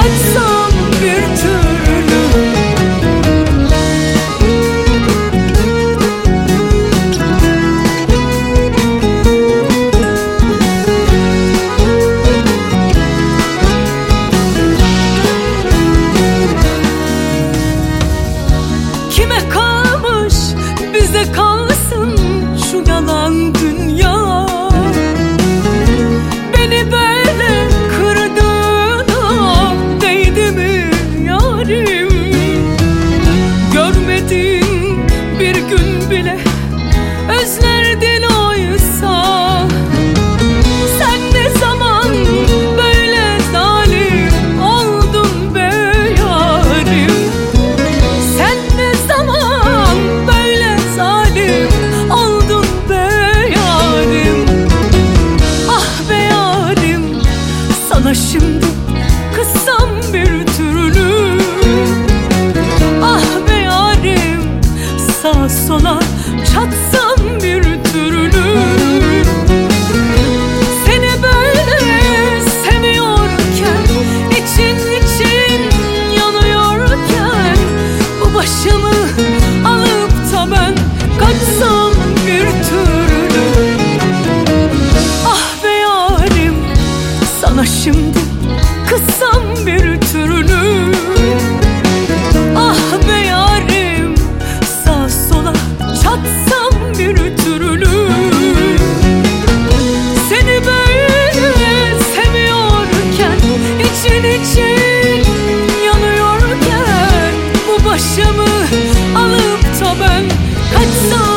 kaçsam bir türlü. Kime kalmış, bize kalsın şu yalan dünya. Beni böyle kırdığına değdi mi yarim? Görmedin bir gün bile, özlerdin oysa. Sen ne zaman böyle zalim oldun be yarim? Sen ne zaman böyle zalim oldun be yarim? Ah be yarim, sana şimdi kızsam bir türlü. Ah be yarim, sağa sola çatsam bir türlü. Seni böyle seviyorken, için için yanıyorken, bu başımı alıp da ben kaçsam bir türlü. Ah be yarim, sana şimdi kızsam bir türlü. Ah be yarim, sağa sola çatsam bir türlü. Seni böyle seviyorken, için için yanıyorken, bu başımı alıp da ben kaçsam